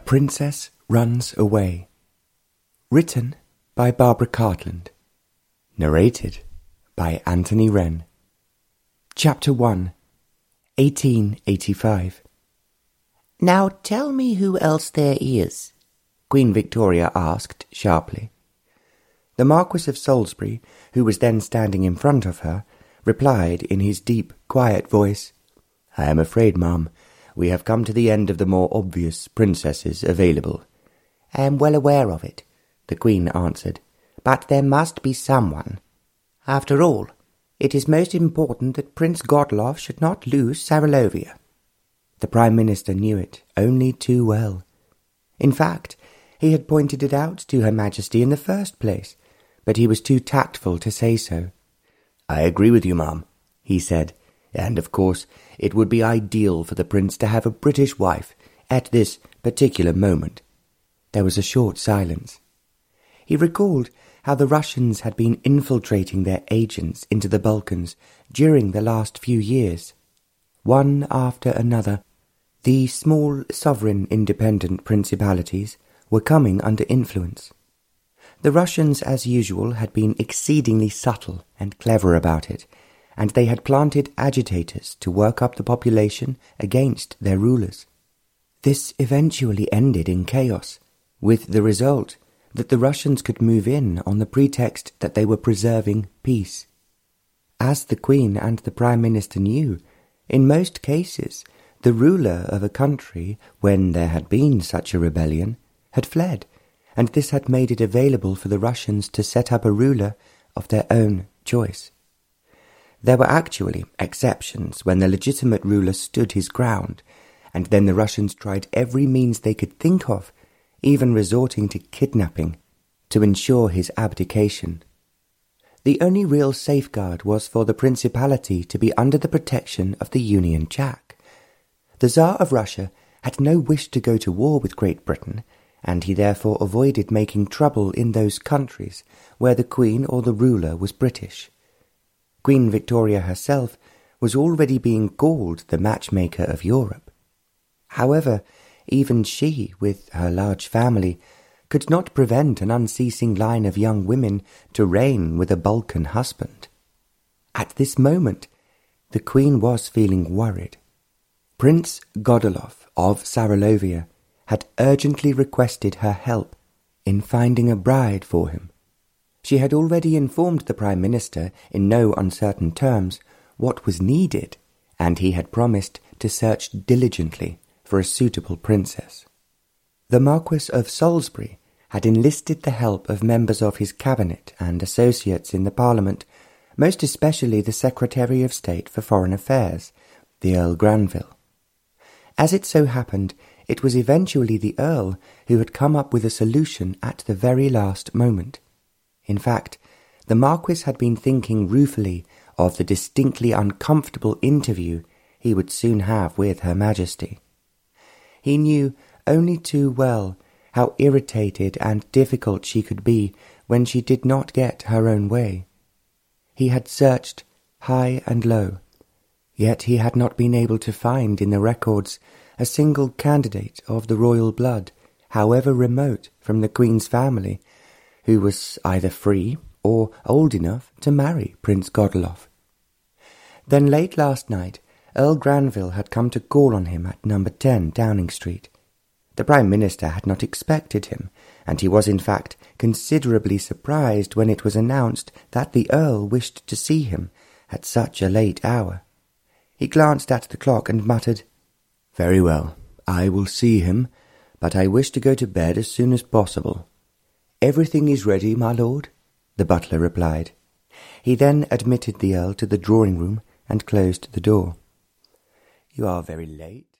Princess Runs Away. Written by Barbara Cartland. Narrated by Anthony Wren. Chapter 1, 1885. "Now tell me who else there is," Queen Victoria asked sharply. The Marquis of Salisbury, who was then standing in front of her, replied in his deep, quiet voice, "I am afraid, ma'am, we have come to the end of the more obvious princesses available." "I am well aware of it," the Queen answered, "but there must be someone. After all, it is most important that Prince Godolph should not lose Saralovia." The Prime Minister knew it only too well. In fact, he had pointed it out to Her Majesty in the first place, but he was too tactful to say so. "I agree with you, ma'am," he said, "and of course it would be ideal for the Prince to have a British wife at this particular moment." There was a short silence. He recalled how the Russians had been infiltrating their agents into the Balkans during the last few years. One after another, the small sovereign independent principalities were coming under influence. The Russians, as usual, had been exceedingly subtle and clever about it, and they had planted agitators to work up the population against their rulers. This eventually ended in chaos, with the result that the Russians could move in on the pretext that they were preserving peace. As the Queen and the Prime Minister knew, in most cases the ruler of a country, when there had been such a rebellion, had fled, and this had made it available for the Russians to set up a ruler of their own choice. There were actually exceptions when the legitimate ruler stood his ground, and then the Russians tried every means they could think of, even resorting to kidnapping, to ensure his abdication. The only real safeguard was for the principality to be under the protection of the Union Jack. The Tsar of Russia had no wish to go to war with Great Britain, and he therefore avoided making trouble in those countries where the Queen or the ruler was British. Queen Victoria herself was already being called the matchmaker of Europe. However, even she, with her large family, could not prevent an unceasing line of young women to reign with a Balkan husband. At this moment, the Queen was feeling worried. Prince Godolph of Saralovia had urgently requested her help in finding a bride for him. She had already informed the Prime Minister in no uncertain terms what was needed, and he had promised to search diligently for a suitable princess. The Marquis of Salisbury had enlisted the help of members of his cabinet and associates in the Parliament, most especially the Secretary of State for Foreign Affairs, the Earl Granville. As it so happened, it was eventually the Earl who had come up with a solution at the very last moment. In fact, the Marquis had been thinking ruefully of the distinctly uncomfortable interview he would soon have with Her Majesty. He knew only too well how irritated and difficult she could be when she did not get her own way. He had searched high and low, yet he had not been able to find in the records a single candidate of the royal blood, however remote from the Queen's family, who was either free or old enough to marry Prince Godolph. Then late last night, Earl Granville had come to call on him at number 10 Downing Street. The Prime Minister had not expected him, and he was in fact considerably surprised when it was announced that the Earl wished to see him at such a late hour. He glanced at the clock and muttered, "Very well, I will see him, but I wish to go to bed as soon as possible." "Everything is ready, my lord," the butler replied. He then admitted the Earl to the drawing-room and closed the door. "You are very late,"